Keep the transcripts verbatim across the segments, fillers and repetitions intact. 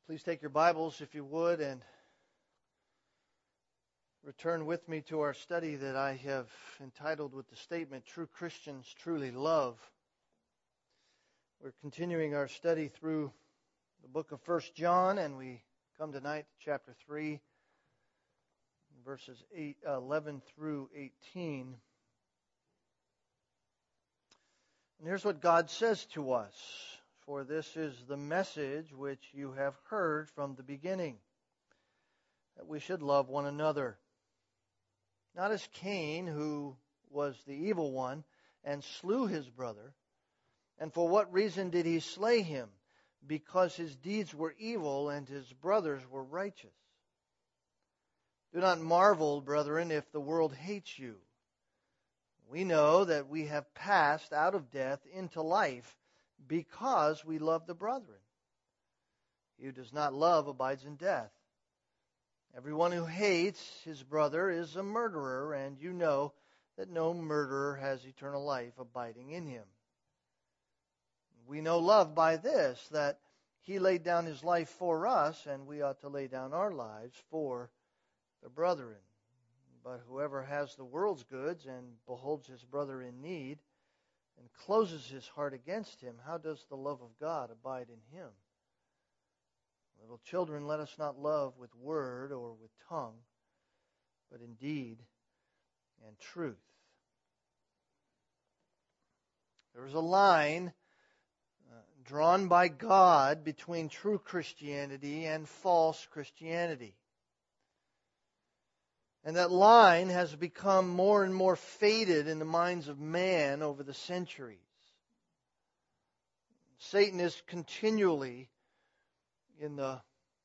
Please take your Bibles, if you would, and return with me to our study that I have entitled with the statement, True Christians Truly Love. We're continuing our study through the book of First John, and we come tonight to chapter three, verses eight, eleven through eighteen. And here's what God says to us. For this is the message which you have heard from the beginning, that we should love one another. Not as Cain, who was the evil one, and slew his brother. And for what reason did he slay him? Because his deeds were evil, and his brothers were righteous. Do not marvel, brethren, if the world hates you. We know that we have passed out of death into life, because we love the brethren. He who does not love abides in death. Everyone who hates his brother is a murderer, and you know that no murderer has eternal life abiding in him. We know love by this, that he laid down his life for us, and we ought to lay down our lives for the brethren. But whoever has the world's goods and beholds his brother in need, and closes his heart against him, how does the love of God abide in him? Little children, let us not love with word or with tongue, but in deed and truth. There is a line uh, drawn by God between true Christianity and false Christianity. And that line has become more and more faded in the minds of man over the centuries. Satan is continually, in the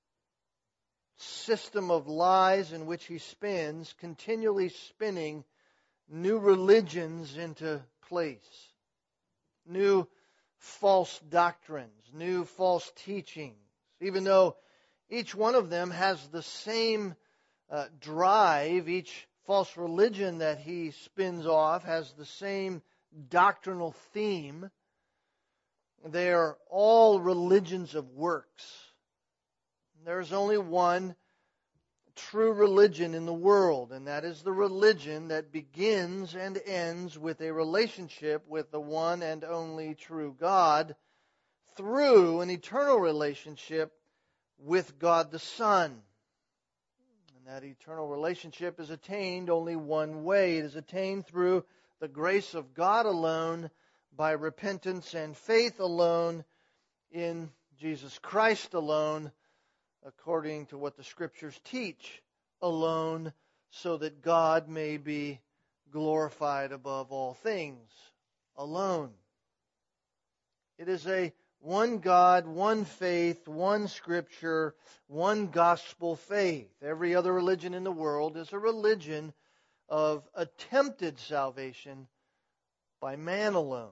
system of lies in which he spins, continually spinning new religions into place. New false doctrines, new false teachings. Even though each one of them has the same Uh, drive, each false religion that he spins off has the same doctrinal theme. They are all religions of works. There's only one true religion in the world, and that is the religion that begins and ends with a relationship with the one and only true God through an eternal relationship with God the Son. That eternal relationship is attained only one way. It is attained through the grace of God alone, by repentance and faith alone, in Jesus Christ alone, according to what the Scriptures teach, alone, so that God may be glorified above all things, alone. It is a one God, one faith, one Scripture, one gospel faith. Every other religion in the world is a religion of attempted salvation by man alone.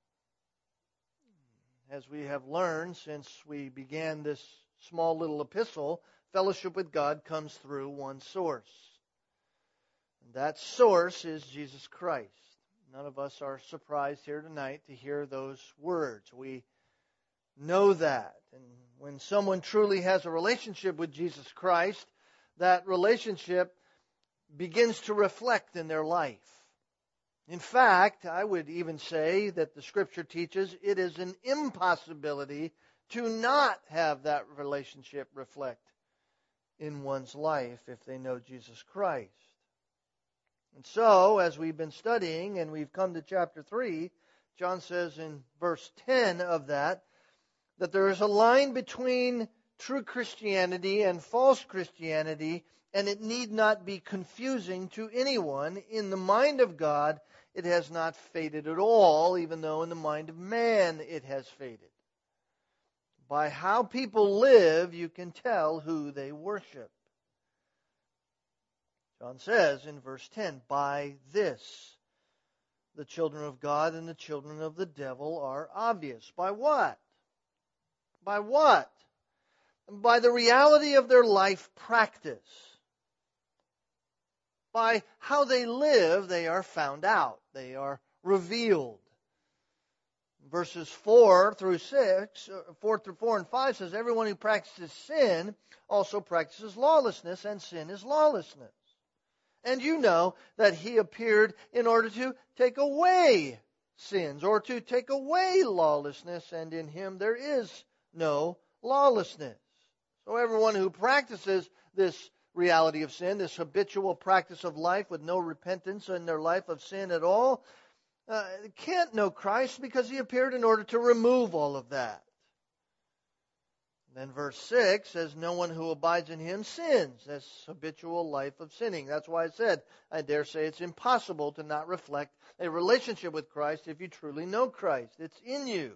As we have learned since we began this small little epistle, fellowship with God comes through one source. And that source is Jesus Christ. None of us are surprised here tonight to hear those words. We know that. And when someone truly has a relationship with Jesus Christ, that relationship begins to reflect in their life. In fact, I would even say that the Scripture teaches it is an impossibility to not have that relationship reflect in one's life if they know Jesus Christ. And so, as we've been studying and we've come to chapter three, John says in verse ten of that, that there is a line between true Christianity and false Christianity, and it need not be confusing to anyone. In the mind of God, it has not faded at all, even though in the mind of man it has faded. By how people live, you can tell who they worship. John says in verse ten, by this, the children of God and the children of the devil are obvious. By what? By what? By the reality of their life practice. By how they live, they are found out. They are revealed. Verses four through six, four through four and five says, everyone who practices sin also practices lawlessness, and sin is lawlessness. And you know that he appeared in order to take away sins, or to take away lawlessness, and in him there is no lawlessness. So everyone who practices this reality of sin, this habitual practice of life with no repentance in their life of sin at all, uh, can't know Christ, because he appeared in order to remove all of that. Then verse six says, no one who abides in him sins. That's habitual life of sinning. That's why I said, I dare say it's impossible to not reflect a relationship with Christ if you truly know Christ. It's in you.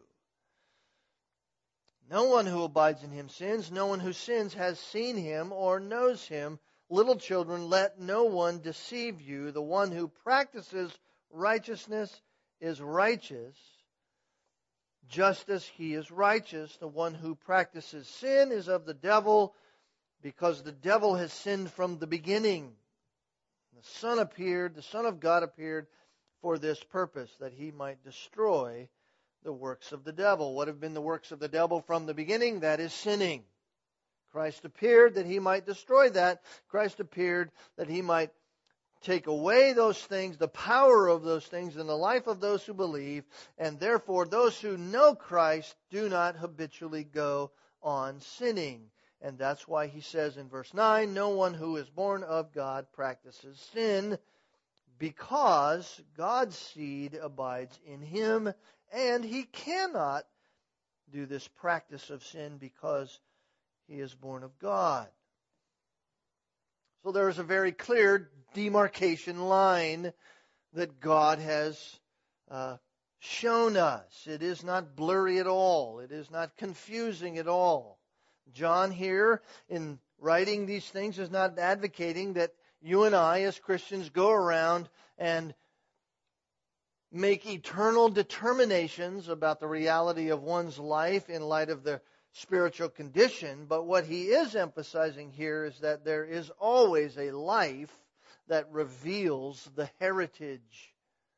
No one who abides in him sins. No one who sins has seen him or knows him. Little children, let no one deceive you. The one who practices righteousness is righteous, just as he is righteous. The one who practices sin is of the devil, because the devil has sinned from the beginning. The Son appeared, the Son of God appeared for this purpose, that he might destroy the works of the devil. What have been the works of the devil from the beginning? That is sinning. Christ appeared that he might destroy that. Christ appeared that he might take away those things, the power of those things in the life of those who believe, and therefore those who know Christ do not habitually go on sinning. And that's why he says in verse nine, no one who is born of God practices sin, because God's seed abides in him, and he cannot do this practice of sin because he is born of God. So there is a very clear demarcation line that God has uh, shown us. It is not blurry at all. It is not confusing at all. John here, in writing these things, is not advocating that you and I as Christians go around and make eternal determinations about the reality of one's life in light of the spiritual condition. But what he is emphasizing here is that there is always a life that reveals the heritage.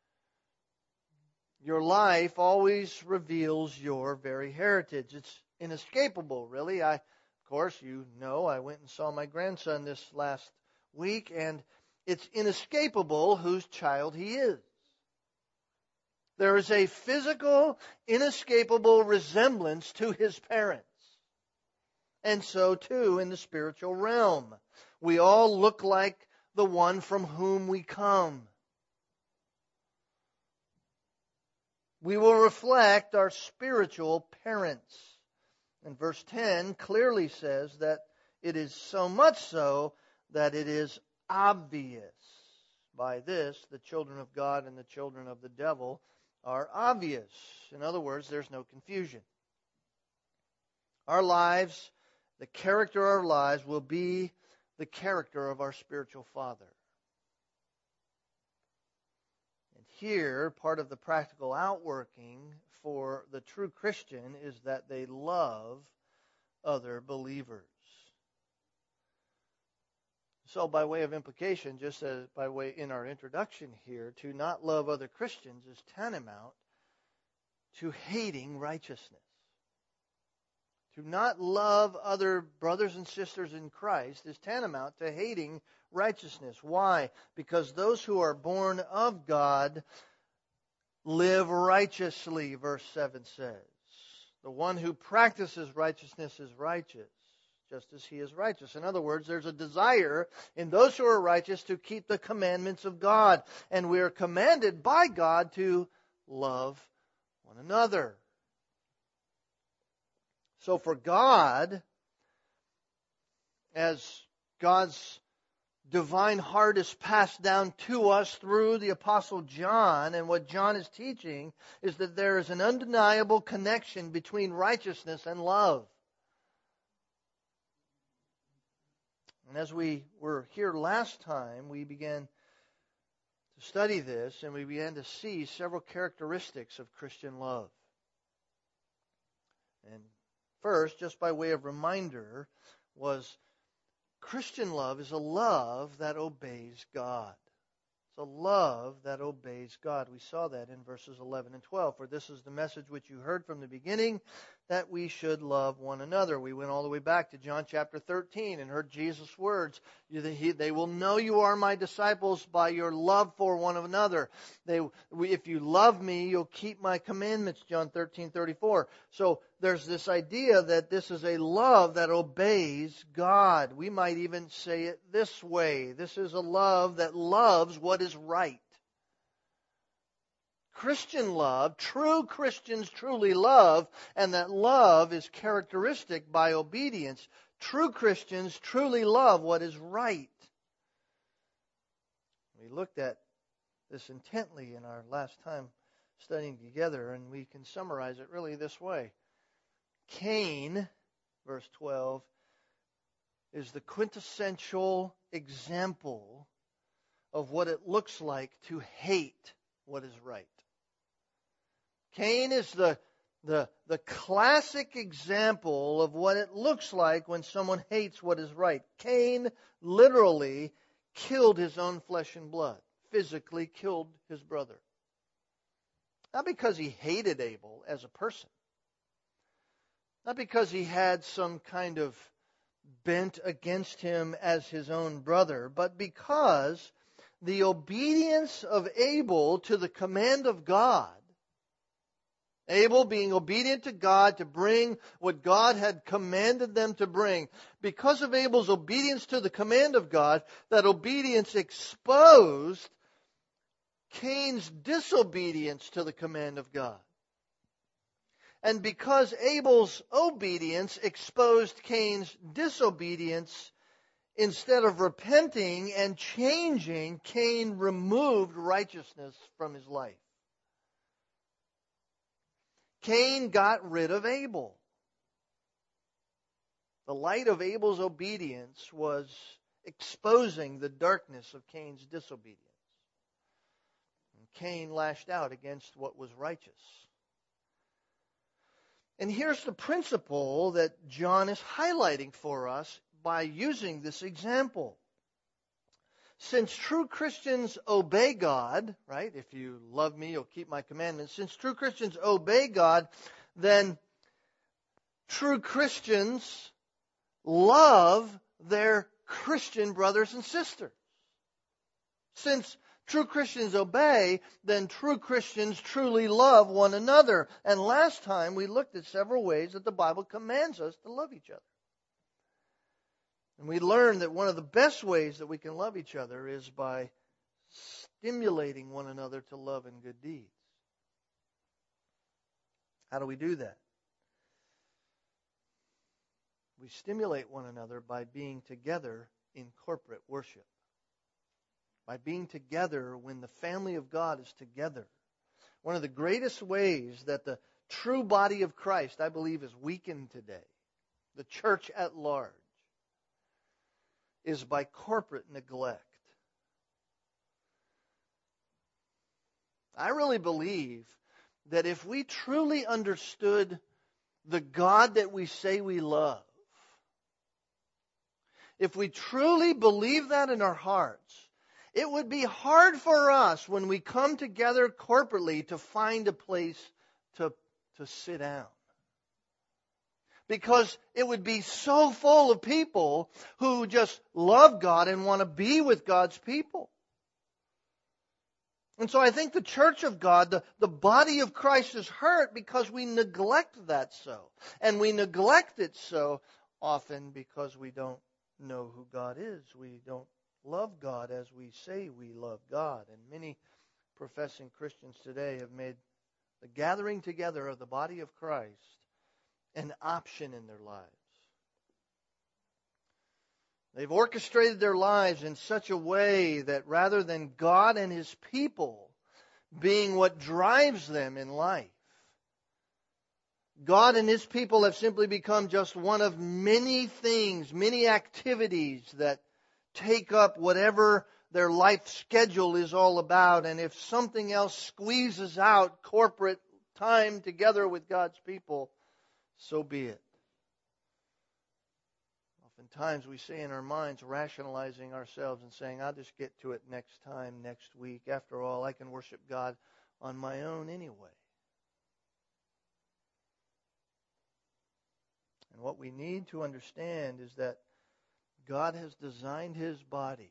Your life always reveals your very heritage. It's inescapable, really. I, of course, you know, I went and saw my grandson this last week, and it's inescapable whose child he is. There is a physical, inescapable resemblance to his parents. And so, too, in the spiritual realm. We all look like the one from whom we come. We will reflect our spiritual parents. And verse ten clearly says that it is so much so that it is obvious. By this, the children of God and the children of the devil are obvious. In other words, there's no confusion. Our lives, the character of our lives will be the character of our spiritual Father. And here, part of the practical outworking for the true Christian is that they love other believers. So by way of implication, just as by way in our introduction here, to not love other Christians is tantamount to hating righteousness. To not love other brothers and sisters in Christ is tantamount to hating righteousness. Why? Because those who are born of God live righteously, verse seven says. The one who practices righteousness is righteous, just as he is righteous. In other words, there's a desire in those who are righteous to keep the commandments of God. And we are commanded by God to love one another. So for God, as God's divine heart is passed down to us through the Apostle John, and what John is teaching is that there is an undeniable connection between righteousness and love. And as we were here last time, we began to study this, and we began to see several characteristics of Christian love. And first, just by way of reminder, was Christian love is a love that obeys God. It's a love that obeys God. We saw that in verses eleven and twelve. For this is the message which you heard from the beginning, that we should love one another. We went all the way back to John chapter thirteen and heard Jesus' words. They will know you are my disciples by your love for one another. They, if you love me, you'll keep my commandments, John thirteen thirty-four. So there's this idea that this is a love that obeys God. We might even say it this way. This is a love that loves what is right. Christian love, true Christians truly love, and that love is characteristic by obedience. True Christians truly love what is right. We looked at this intently in our last time studying together, and we can summarize it really this way. Cain, verse twelve, is the quintessential example of what it looks like to hate what is right. Cain is the, the, the classic example of what it looks like when someone hates what is right. Cain literally killed his own flesh and blood, physically killed his brother. Not because he hated Abel as a person, not because he had some kind of bent against him as his own brother, but because the obedience of Abel to the command of God, Abel being obedient to God to bring what God had commanded them to bring. Because of Abel's obedience to the command of God, that obedience exposed Cain's disobedience to the command of God. And because Abel's obedience exposed Cain's disobedience, instead of repenting and changing, Cain removed righteousness from his life. Cain got rid of Abel. The light of Abel's obedience was exposing the darkness of Cain's disobedience. And Cain lashed out against what was righteous. And here's the principle that John is highlighting for us by using this example. Since true Christians obey God, right? If you love me, you'll keep my commandments. Since true Christians obey God, then true Christians love their Christian brothers and sisters. Since true Christians obey, then true Christians truly love one another. And last time we looked at several ways that the Bible commands us to love each other. And we learned that one of the best ways that we can love each other is by stimulating one another to love and good deeds. How do we do that? We stimulate one another by being together in corporate worship. By being together when the family of God is together. One of the greatest ways that the true body of Christ, I believe, is weakened today, the church at large, is by corporate neglect. I really believe that if we truly understood the God that we say we love, if we truly believe that in our hearts, it would be hard for us when we come together corporately to find a place to, to sit down. Because it would be so full of people who just love God and want to be with God's people. And so I think the church of God, the, the body of Christ, is hurt because we neglect that so. And we neglect it so often because we don't know who God is. We don't love God as we say we love God. And many professing Christians today have made the gathering together of the body of Christ an option in their lives. They've orchestrated their lives in such a way that rather than God and His people being what drives them in life, God and His people have simply become just one of many things, many activities that take up whatever their life schedule is all about. And if something else squeezes out corporate time together with God's people, so be it. Oftentimes we say in our minds, rationalizing ourselves and saying, I'll just get to it next time, next week. After all, I can worship God on my own anyway. And what we need to understand is that God has designed His body.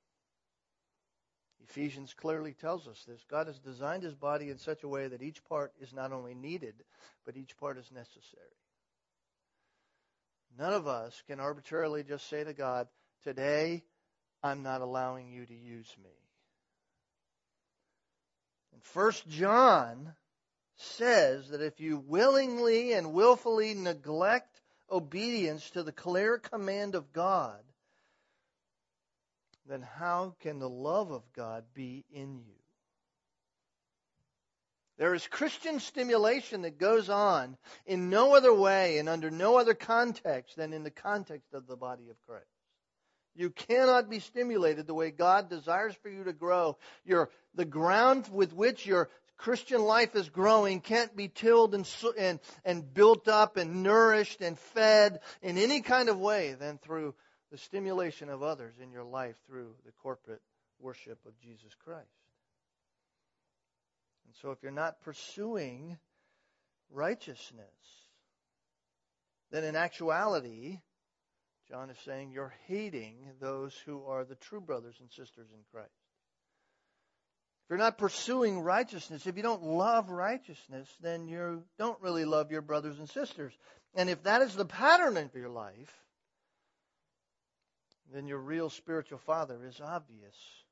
Ephesians clearly tells us this. God has designed His body in such a way that each part is not only needed, but each part is necessary. None of us can arbitrarily just say to God, today I'm not allowing you to use me. And First John says that if you willingly and willfully neglect obedience to the clear command of God, then how can the love of God be in you? There is Christian stimulation that goes on in no other way and under no other context than in the context of the body of Christ. You cannot be stimulated the way God desires for you to grow. Your, the ground with which your Christian life is growing can't be tilled and, and, and built up and nourished and fed in any kind of way than through the stimulation of others in your life through the corporate worship of Jesus Christ. And so if you're not pursuing righteousness, then in actuality, John is saying you're hating those who are the true brothers and sisters in Christ. If you're not pursuing righteousness, if you don't love righteousness, then you don't really love your brothers and sisters. And if that is the pattern of your life, then your real spiritual father is obvious.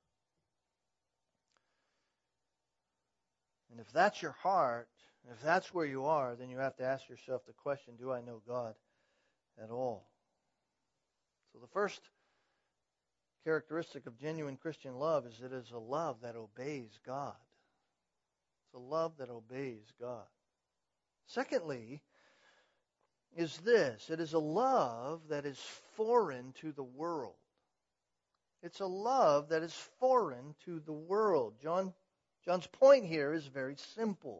And if that's your heart, if that's where you are, then you have to ask yourself the question, do I know God at all? So the first characteristic of genuine Christian love is it is a love that obeys God. It's a love that obeys God. Secondly, is this. It is a love that is foreign to the world. It's a love that is foreign to the world. John, John's point here is very simple.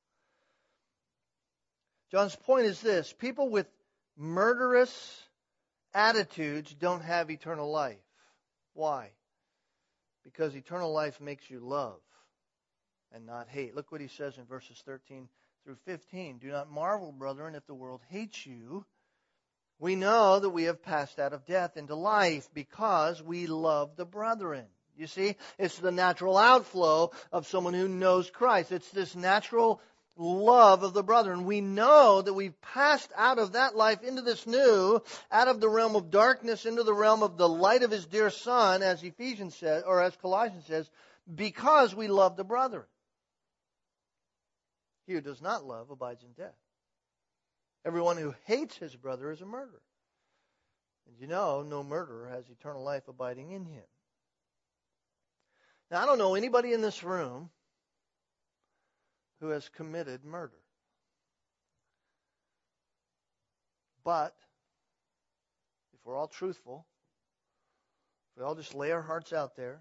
John's point is this. People with murderous attitudes don't have eternal life. Why? Because eternal life makes you love and not hate. Look what he says in verses thirteen through fifteen. Do not marvel, brethren, if the world hates you. We know that we have passed out of death into life because we love the brethren. You see, it's the natural outflow of someone who knows Christ. It's this natural love of the brethren. We know that we've passed out of that life into this new, out of the realm of darkness into the realm of the light of His dear Son, as Ephesians says, or as Colossians says, because we love the brethren. He who does not love abides in death. Everyone who hates his brother is a murderer. And you know, no murderer has eternal life abiding in him. Now, I don't know anybody in this room who has committed murder. But, if we're all truthful, if we all just lay our hearts out there,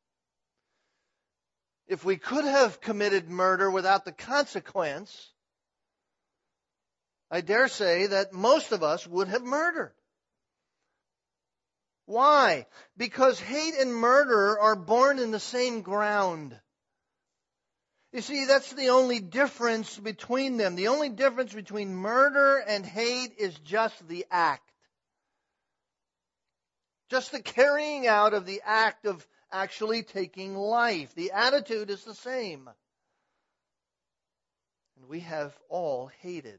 if we could have committed murder without the consequence, I dare say that most of us would have murdered. Why? Because hate and murder are born in the same ground. You see, that's the only difference between them. The only difference between murder and hate is just the act. Just the carrying out of the act of actually taking life. The attitude is the same. And we have all hated.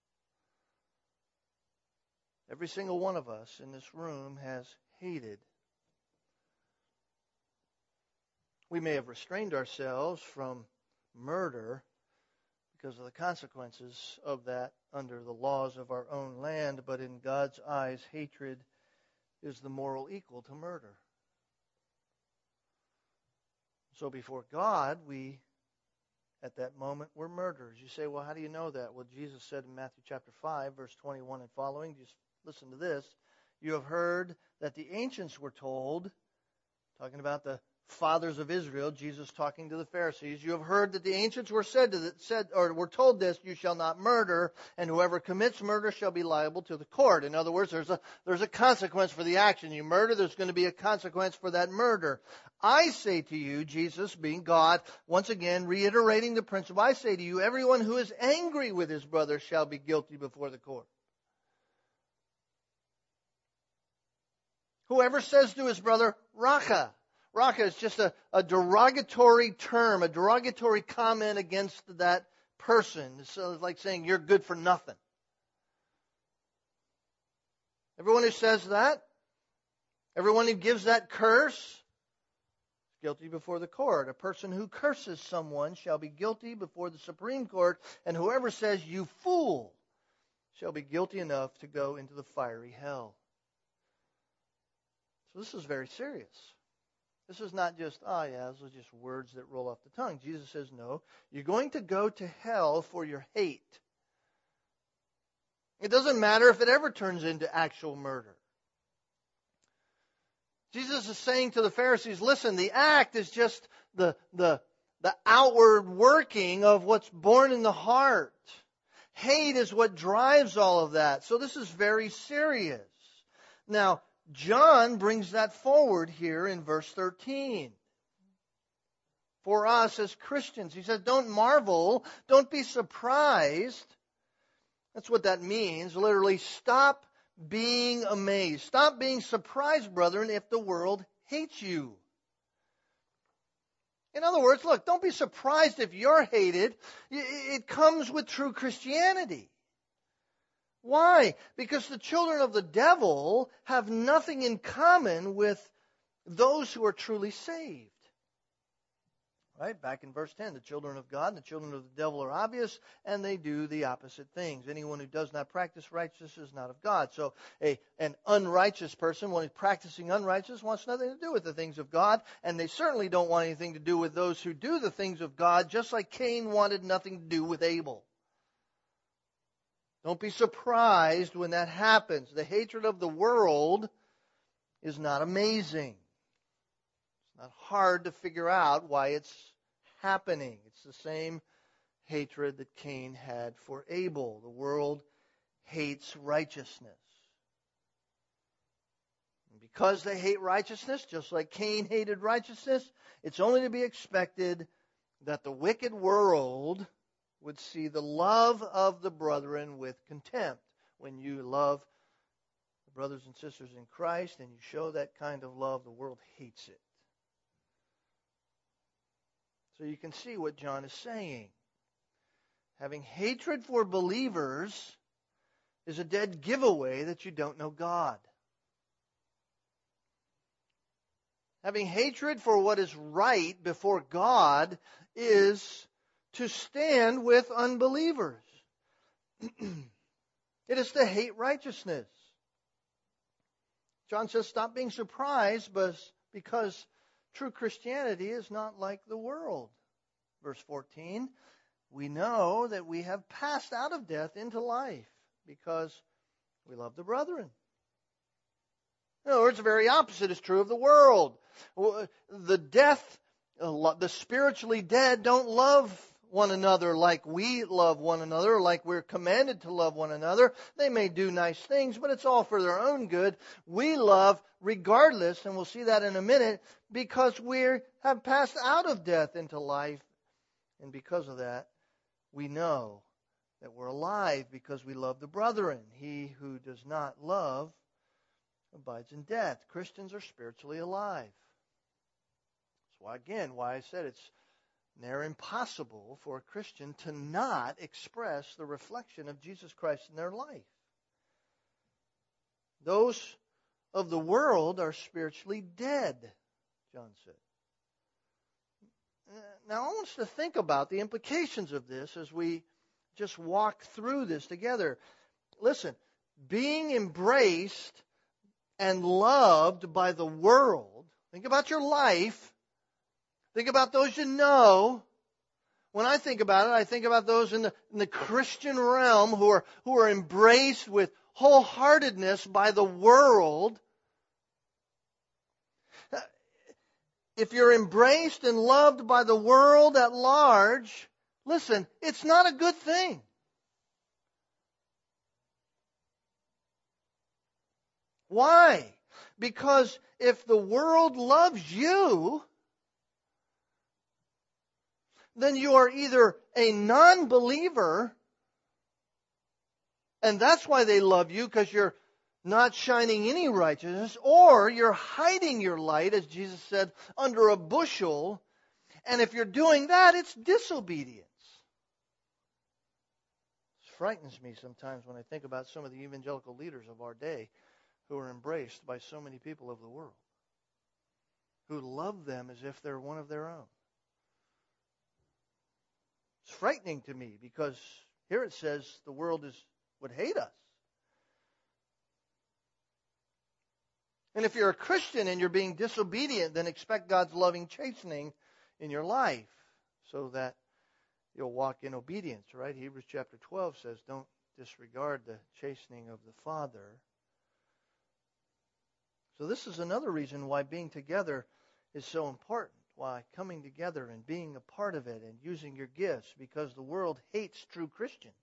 Every single one of us in this room has hated. We may have restrained ourselves from murder because of the consequences of that under the laws of our own land, but in God's eyes, hatred is the moral equal to murder. So before God, we, at that moment, were murderers. You say, well, how do you know that? Well, Jesus said in Matthew chapter five, verse twenty-one and following, just listen to this. You have heard that the ancients were told, talking about the fathers of Israel, Jesus talking to the Pharisees, you have heard that the ancients were said to the, said or were told this, you shall not murder, and whoever commits murder shall be liable to the court. In other words, there's a there's a consequence for the action. You murder, there's going to be a consequence for that murder. I say to you, Jesus being God, once again reiterating the principle, I say to you, everyone who is angry with his brother shall be guilty before the court. Whoever says to his brother, Raca. Raca is just a, a derogatory term, a derogatory comment against that person. So it's like saying you're good for nothing. Everyone who says that, everyone who gives that curse, is guilty before the court. A person who curses someone shall be guilty before the Supreme Court, and whoever says you fool shall be guilty enough to go into the fiery hell. So this is very serious. This is not just, oh yeah, those are just words that roll off the tongue. Jesus says, no, you're going to go to hell for your hate. It doesn't matter if it ever turns into actual murder. Jesus is saying to the Pharisees, listen, the act is just the, the, the outward working of what's born in the heart. Hate is what drives all of that. So this is very serious. Now, John brings that forward here in verse thirteen. For us as Christians, he says, don't marvel, don't be surprised. That's what that means. Literally, stop being amazed. Stop being surprised, brethren, if the world hates you. In other words, look, don't be surprised if you're hated. It comes with true Christianity. Why? Because the children of the devil have nothing in common with those who are truly saved. Right? Back in verse ten, the children of God and the children of the devil are obvious, and they do the opposite things. Anyone who does not practice righteousness is not of God. So a, an unrighteous person, when he's practicing unrighteousness, wants nothing to do with the things of God, and they certainly don't want anything to do with those who do the things of God, just like Cain wanted nothing to do with Abel. Don't be surprised when that happens. The hatred of the world is not amazing. It's not hard to figure out why it's happening. It's the same hatred that Cain had for Abel. The world hates righteousness. And because they hate righteousness, just like Cain hated righteousness, it's only to be expected that the wicked world would see the love of the brethren with contempt. When you love the brothers and sisters in Christ and you show that kind of love, the world hates it. So you can see what John is saying. Having hatred for believers is a dead giveaway that you don't know God. Having hatred for what is right before God is to stand with unbelievers. It is to hate righteousness. John says, stop being surprised, but because true Christianity is not like the world. Verse fourteen, we know that we have passed out of death into life because we love the brethren. In other words, the very opposite is true of the world. The death, the spiritually dead don't love one another like we love one another, like we're commanded to love one another. They may do nice things, but it's all for their own good. We love regardless, and we'll see that in a minute, because we have passed out of death into life. And because of that, we know that we're alive because we love the brethren. He who does not love abides in death. Christians are spiritually alive. That's why, again, why I said it's near impossible for a Christian to not express the reflection of Jesus Christ in their life. Those of the world are spiritually dead, John said. Now, I want us to think about the implications of this as we just walk through this together. Listen, being embraced and loved by the world, think about your life. Think about those you know. When I think about it, I think about those in the, in the Christian realm who are, who are embraced with wholeheartedness by the world. if you're embraced and loved by the world at large, listen, it's not a good thing. Why? Because if the world loves you, then you are either a non-believer, and that's why they love you, because you're not shining any righteousness, or you're hiding your light, as Jesus said, under a bushel. And if you're doing that, it's disobedience. It frightens me sometimes when I think about some of the evangelical leaders of our day who are embraced by so many people of the world, who love them as if they're one of their own. It's frightening to me because here it says the world is would hate us. And if you're a Christian and you're being disobedient, then expect God's loving chastening in your life so that you'll walk in obedience, right? Hebrews chapter twelve says, don't disregard the chastening of the Father. So this is another reason why being together is so important, why coming together and being a part of it and using your gifts, because the world hates true Christians.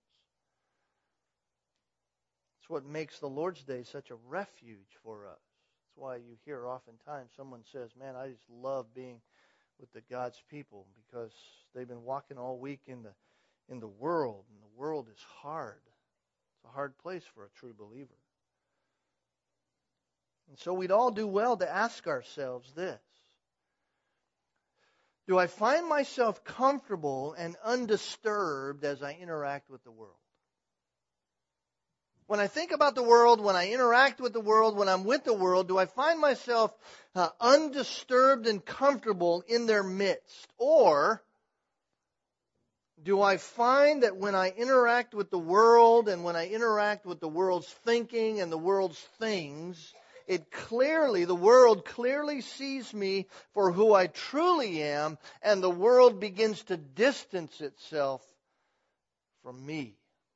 It's what makes the Lord's Day such a refuge for us. That's why you hear oftentimes someone says, man, I just love being with the God's people because they've been walking all week in the in the world, and the world is hard. It's a hard place for a true believer. And so we'd all do well to ask ourselves this: do I find myself comfortable and undisturbed as I interact with the world? When I think about the world, when I interact with the world, when I'm with the world, do I find myself uh, undisturbed and comfortable in their midst? Or do I find that when I interact with the world and when I interact with the world's thinking and the world's things, it clearly, the world clearly sees me for who I truly am, and the world begins to distance itself from me?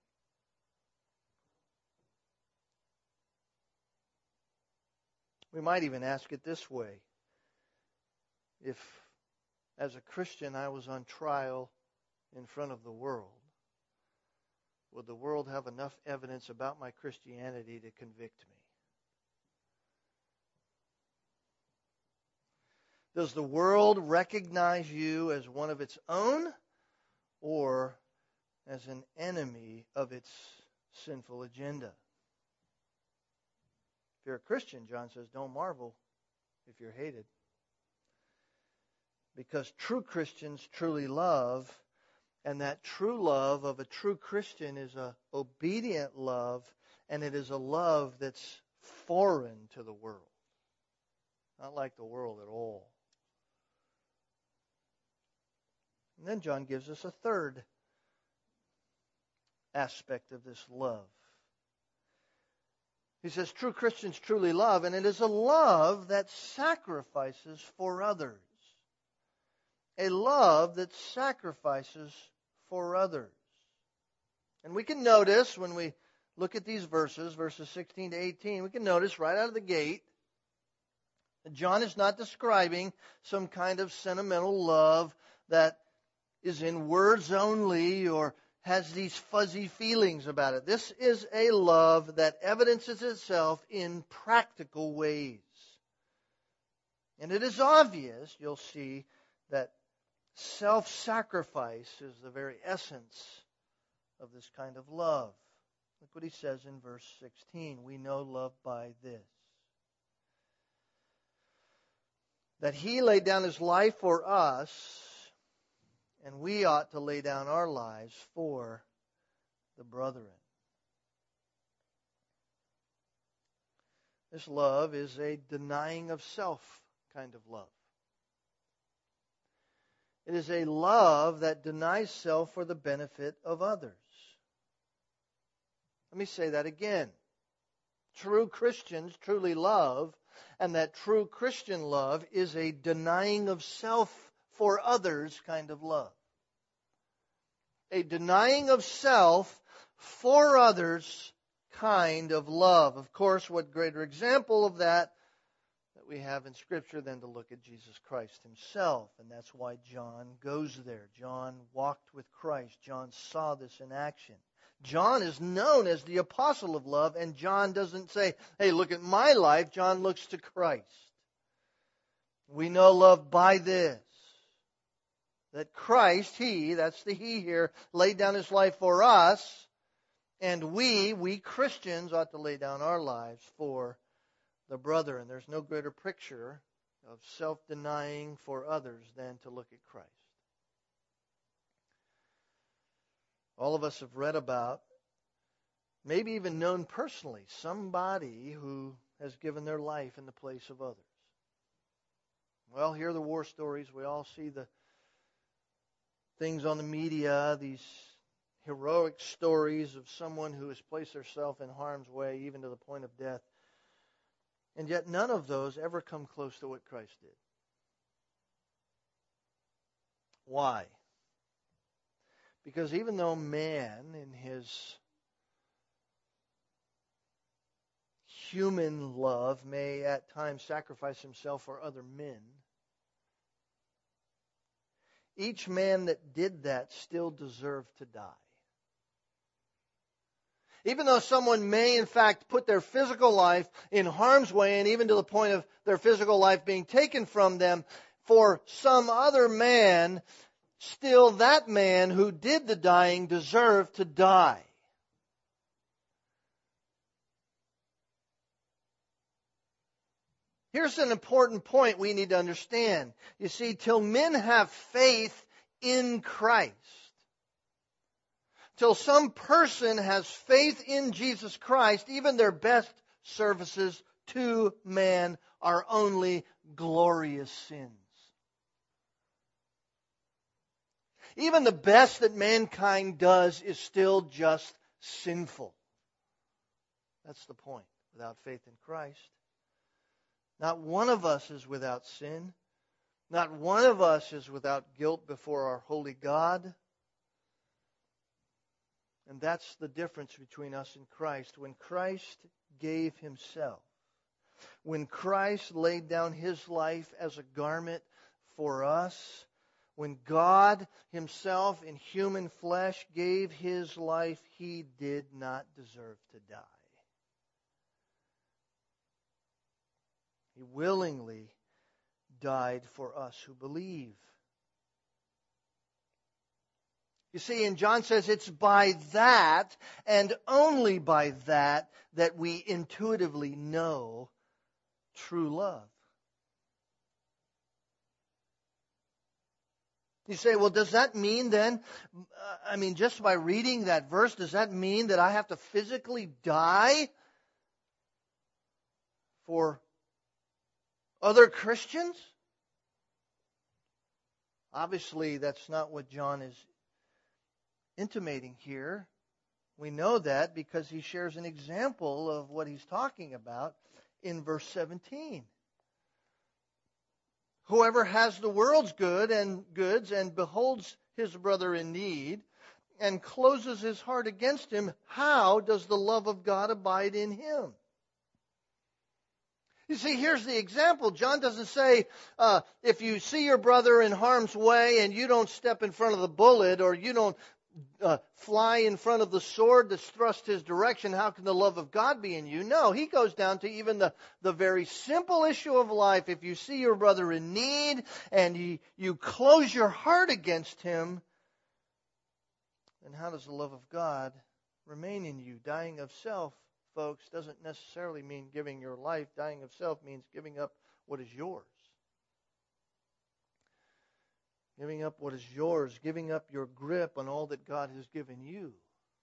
We might even ask it this way: if, as a Christian, I was on trial in front of the world, would the world have enough evidence about my Christianity to convict me? Does the world recognize you as one of its own or as an enemy of its sinful agenda? If you're a Christian, John says, don't marvel if you're hated. Because true Christians truly love, and that true love of a true Christian is an obedient love, and it is a love that's foreign to the world. Not like the world at all. And then John gives us a third aspect of this love. He says true Christians truly love, and it is a love that sacrifices for others. A love that sacrifices for others. And we can notice when we look at these verses, verses sixteen to eighteen, we can notice right out of the gate that John is not describing some kind of sentimental love that is in words only or has these fuzzy feelings about it. This is a love that evidences itself in practical ways. And it is obvious, you'll see, that self-sacrifice is the very essence of this kind of love. Look what he says in verse sixteen. We know love by this: that he laid down his life for us, and we ought to lay down our lives for the brethren. This love is a denying of self kind of love. It is a love that denies self for the benefit of others. Let me say that again. True Christians truly love, and that true Christian love is a denying of self for others kind of love. A denying of self for others kind of love. Of course, what greater example of that that we have in Scripture than to look at Jesus Christ himself. And that's why John goes there. John walked with Christ. John saw this in action. John is known as the apostle of love, and John doesn't say, hey, look at my life. John looks to Christ. We know love by this, that Christ, He, that's the He here, laid down His life for us, and we, we Christians, ought to lay down our lives for the brother. And there's no greater picture of self-denying for others than to look at Christ. All of us have read about, maybe even known personally, somebody who has given their life in the place of others. Well, hear the war stories. We all see the things on the media, these heroic stories of someone who has placed herself in harm's way, even to the point of death. And yet none of those ever come close to what Christ did. Why? Because even though man in his human love may at times sacrifice himself for other men, each man that did that still deserved to die. Even though someone may in fact put their physical life in harm's way, and even to the point of their physical life being taken from them for some other man, still that man who did the dying deserved to die. Here's an important point we need to understand. You see, till men have faith in Christ, till some person has faith in Jesus Christ, even their best services to man are only glorious sins. Even the best that mankind does is still just sinful. That's the point. Without faith in Christ, not one of us is without sin. Not one of us is without guilt before our holy God. And that's the difference between us and Christ. When Christ gave Himself, when Christ laid down His life as a garment for us, when God Himself in human flesh gave His life, He did not deserve to die. He willingly died for us who believe. You see, and John says it's by that, and only by that, that we intuitively know true love. You say, well, does that mean then, uh, I mean, just by reading that verse, does that mean that I have to physically die for other Christians? Obviously, that's not what John is intimating here. We know that because he shares an example of what he's talking about in verse seventeen. Whoever has the world's good and goods and beholds his brother in need and closes his heart against him, how does the love of God abide in him? You see, here's the example. John doesn't say, uh, if you see your brother in harm's way and you don't step in front of the bullet, or you don't uh, fly in front of the sword that's thrust his direction, how can the love of God be in you? No, he goes down to even the, the very simple issue of life. If you see your brother in need and you, you close your heart against him, then how does the love of God remain in you? Dying of self, folks, doesn't necessarily mean giving your life. Dying of self means giving up what is yours. Giving up what is yours. Giving up your grip on all that God has given you.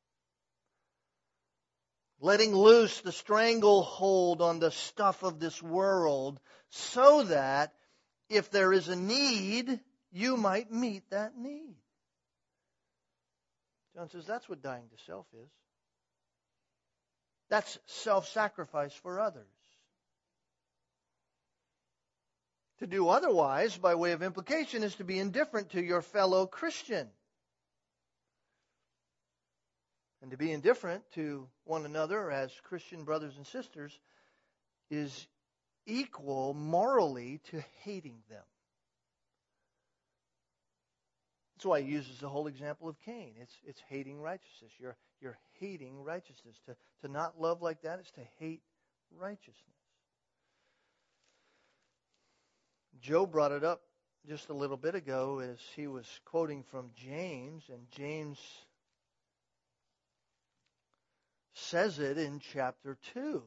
Letting loose the stranglehold on the stuff of this world so that if there is a need, you might meet that need. John says that's what dying to self is. That's self-sacrifice for others. To do otherwise, by way of implication, is to be indifferent to your fellow Christian. And to be indifferent to one another as Christian brothers and sisters is equal morally to hating them. That's why he uses the whole example of Cain. It's it's hating righteousness. You're you're hating righteousness. To to not love like that is to hate righteousness. Joe brought it up just a little bit ago as he was quoting from James, and James says it in chapter two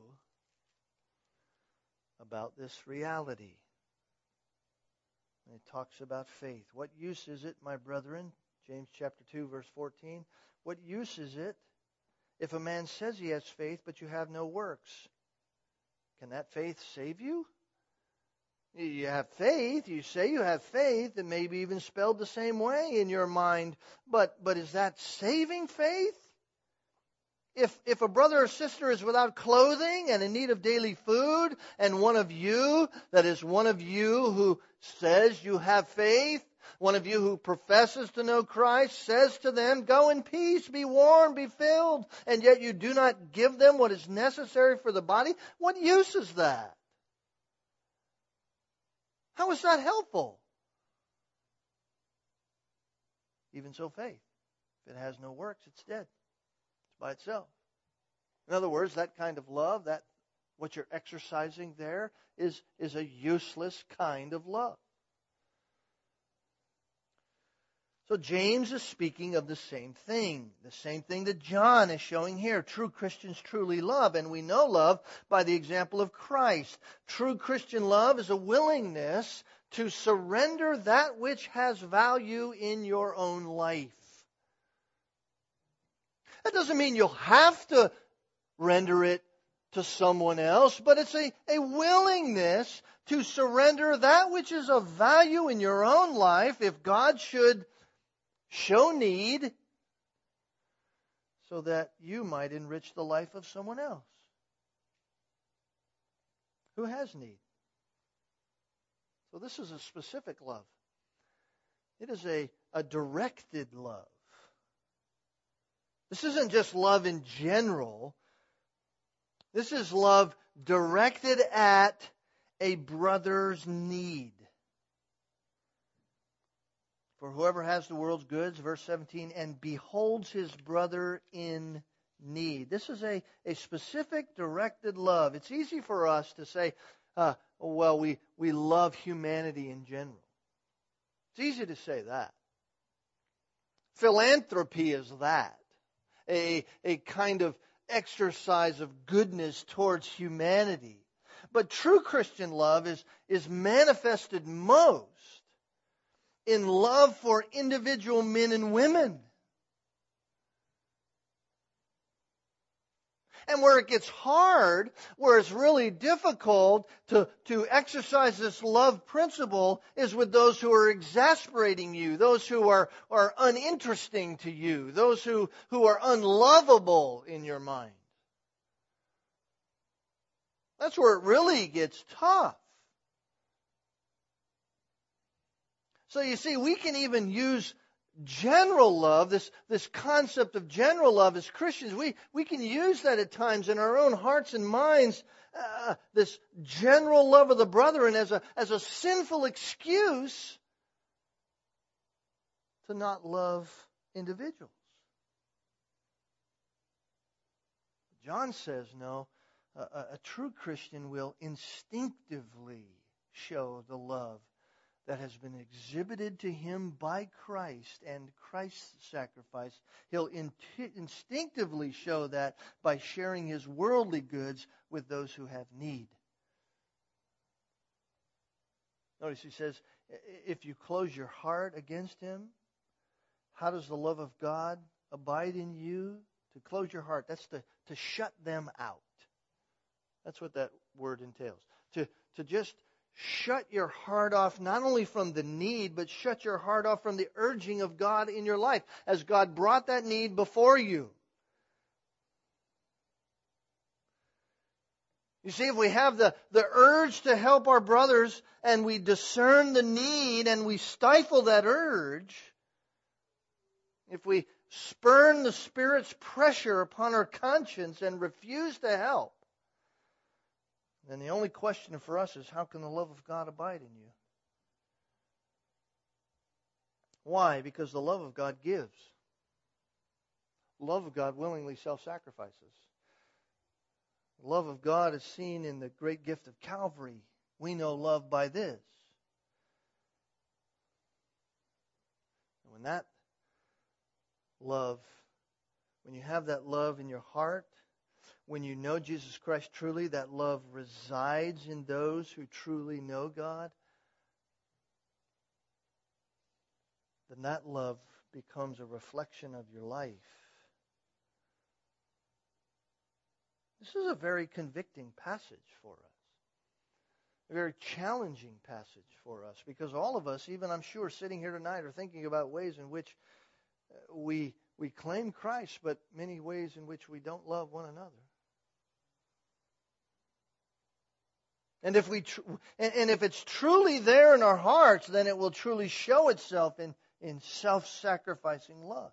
about this reality. And it talks about faith. What use is it, my brethren? James chapter two, verse fourteen. What use is it if a man says he has faith, but you have no works? Can that faith save you? You have faith. You say you have faith. It may be even spelled the same way in your mind. But, but is that saving faith? If if a brother or sister is without clothing and in need of daily food, and one of you, that is one of you who says you have faith, one of you who professes to know Christ, says to them, go in peace, be warmed, be filled, and yet you do not give them what is necessary for the body, what use is that? How is that helpful? Even so, faith, if it has no works, it's dead. By itself. In other words, that kind of love, that what you're exercising there is, is a useless kind of love. So James is speaking of the same thing, the same thing that John is showing here. True Christians truly love, and we know love by the example of Christ. True Christian love is a willingness to surrender that which has value in your own life. That doesn't mean you'll have to render it to someone else, but it's a, a willingness to surrender that which is of value in your own life if God should show need so that you might enrich the life of someone else who has need. So this is a specific love. It is a, a directed love. This isn't just love in general. This is love directed at a brother's need. For whoever has the world's goods, verse seventeen, and beholds his brother in need. This is a, a specific directed love. It's easy for us to say, uh, well, we, we love humanity in general. It's easy to say that. Philanthropy is that. A, a kind of exercise of goodness towards humanity. But true Christian love is, is manifested most in love for individual men and women. And where it gets hard, where it's really difficult to, to exercise this love principle is with those who are exasperating you, those who are, are uninteresting to you, those who, who are unlovable in your mind. That's where it really gets tough. So you see, we can even use general love, this, this concept of general love as Christians, we, we can use that at times in our own hearts and minds, uh, this general love of the brethren as a, as a sinful excuse to not love individuals. John says, no, a, a true Christian will instinctively show the love that has been exhibited to him by Christ and Christ's sacrifice. He'll in- instinctively show that by sharing his worldly goods with those who have need. Notice he says, if you close your heart against him, how does the love of God abide in you? To close your heart, that's to, to shut them out. That's what that word entails. To, to just shut your heart off not only from the need, but shut your heart off from the urging of God in your life as God brought that need before you. You see, if we have the, the urge to help our brothers and we discern the need and we stifle that urge, if we spurn the Spirit's pressure upon our conscience and refuse to help, And the only question for us is, how can the love of God abide in you? Why? Because the love of God gives. The love of God willingly self-sacrifices. The love of God is seen in the great gift of Calvary. We know love by this. And when that love, when you have that love in your heart, when you know Jesus Christ truly, that love resides in those who truly know God, then that love becomes a reflection of your life. This is a very convicting passage for us. A very challenging passage for us, because all of us, even I'm sure sitting here tonight, are thinking about ways in which we we claim Christ, but many ways in which we don't love one another. And if we tr- and, and if it's truly there in our hearts, then it will truly show itself in, in self-sacrificing love.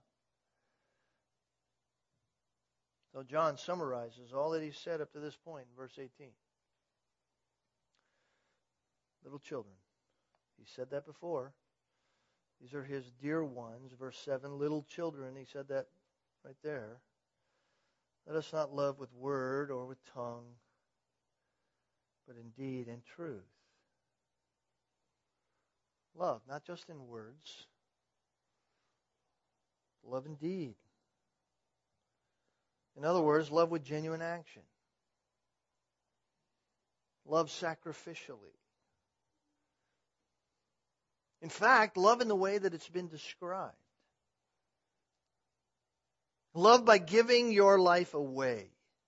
So John summarizes all that he said up to this point in verse eighteen. Little children. He said that before. These are his dear ones. Verse seven, little children. He said that right there. Let us not love with word or with tongue, but in deed and truth. Love, not just in words. Love in deed. In other words, love with genuine action. Love sacrificially. In fact, love in the way that it's been described. Love by giving your life away.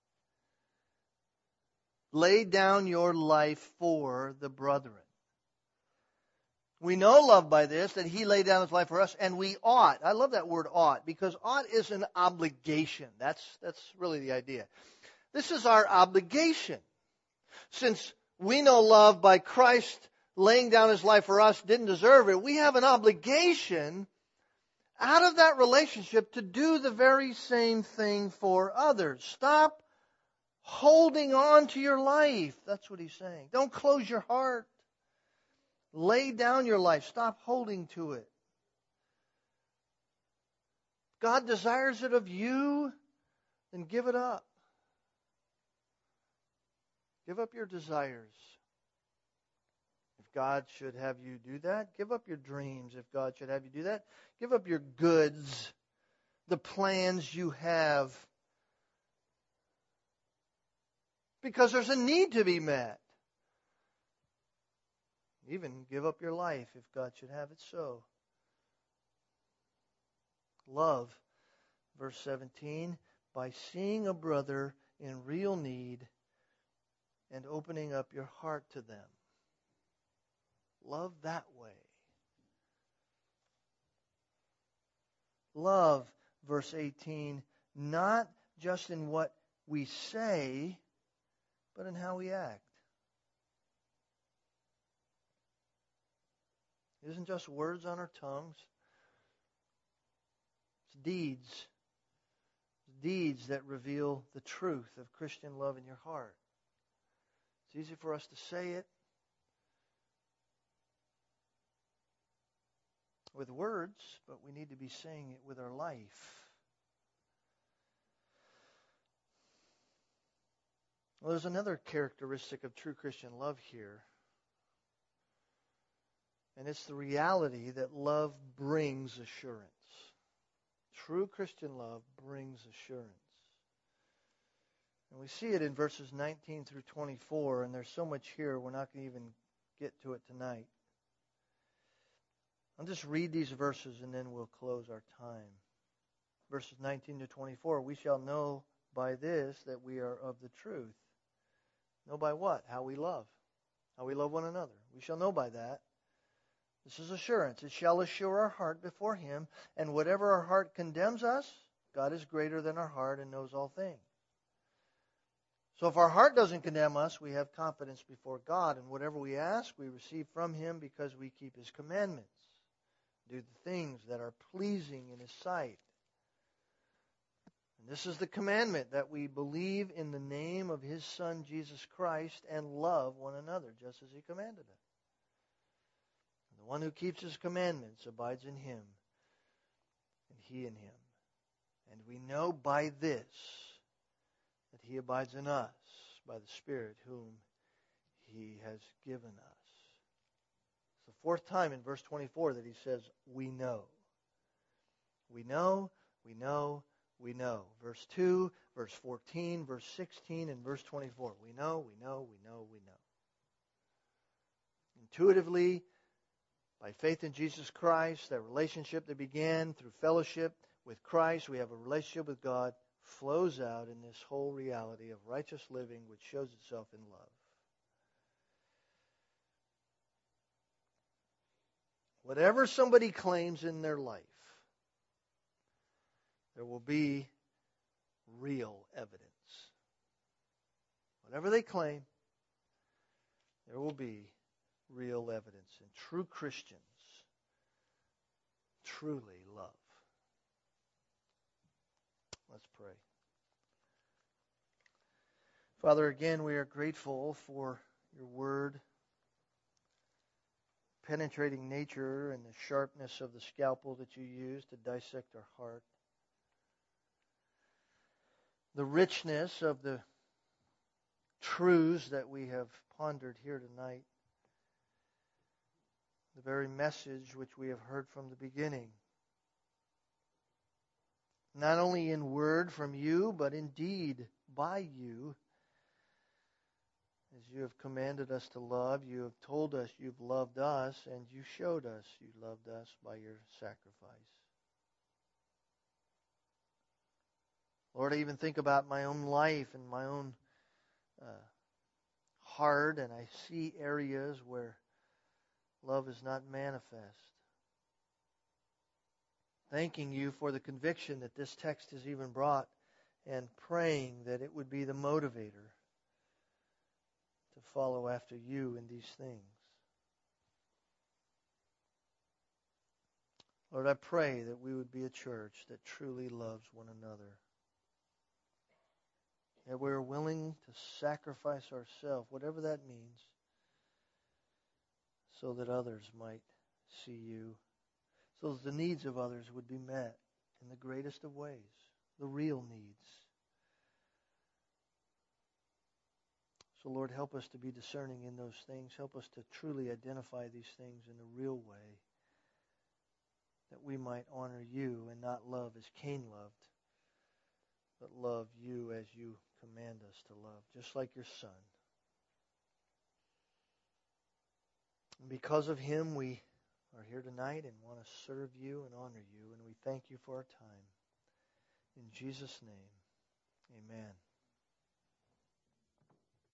Lay down your life for the brethren. We know love by this, that he laid down his life for us, and we ought. I love that word ought, because ought is an obligation. That's, that's really the idea. This is our obligation. Since we know love by Christ laying down his life for us, didn't deserve it, we have an obligation out of that relationship to do the very same thing for others. Stop holding on to your life. That's what he's saying. Don't close your heart. Lay down your life. Stop holding to it. God desires it of you, then give it up. Give up your desires. If God should have you do that, give up your dreams. If God should have you do that, give up your goods, the plans you have. Because there's a need to be met. Even give up your life if God should have it so. Love, verse seventeen, by seeing a brother in real need and opening up your heart to them. Love that way. Love, verse eighteen, not just in what we say, but in how we act. It isn't just words on our tongues. It's deeds. It's deeds that reveal the truth of Christian love in your heart. It's easy for us to say it with words, but we need to be saying it with our life. Well, there's another characteristic of true Christian love here. And it's the reality that love brings assurance. True Christian love brings assurance. And we see it in verses nineteen through twenty-four, and there's so much here we're not going to even get to it tonight. I'll just read these verses and then we'll close our time. Verses nineteen to twenty-four, we shall know by this that we are of the truth. Know by what? How we love. How we love one another. We shall know by that. This is assurance. It shall assure our heart before Him, and whatever our heart condemns us, God is greater than our heart and knows all things. So if our heart doesn't condemn us, we have confidence before God, and whatever we ask, we receive from Him because we keep His commandments, do the things that are pleasing in His sight. And this is the commandment, that we believe in the name of His Son, Jesus Christ, and love one another, just as He commanded us. The one who keeps His commandments abides in Him, and He in him. And we know by this that He abides in us, by the Spirit whom He has given us. It's the fourth time in verse twenty-four that He says, we know. We know, we know, we know. Verse two, verse fourteen, verse sixteen, and verse twenty-four. We know, we know, we know, we know. Intuitively, by faith in Jesus Christ, that relationship that began through fellowship with Christ, we have a relationship with God, flows out in this whole reality of righteous living, which shows itself in love. Whatever somebody claims in their life, there will be real evidence. Whatever they claim, there will be real evidence. And true Christians truly love. Let's pray. Father, again, we are grateful for your word, penetrating nature and the sharpness of the scalpel that you use to dissect our heart. The richness of the truths that we have pondered here tonight. The very message which we have heard from the beginning. Not only in word from you, but in deed by you. As you have commanded us to love, you have told us you've loved us, and you showed us you loved us by your sacrifice. Lord, I even think about my own life and my own uh, heart, and I see areas where love is not manifest. Thanking you for the conviction that this text has even brought, and praying that it would be the motivator to follow after you in these things. Lord, I pray that we would be a church that truly loves one another. That we're willing to sacrifice ourselves, whatever that means, so that others might see you. So that the needs of others would be met in the greatest of ways, the real needs. So Lord, help us to be discerning in those things. Help us to truly identify these things in a real way, that we might honor you and not love as Cain loved, but love you as you command us to love, just like your Son. And because of him, we are here tonight and want to serve you and honor you, and we thank you for our time. In Jesus' name, amen.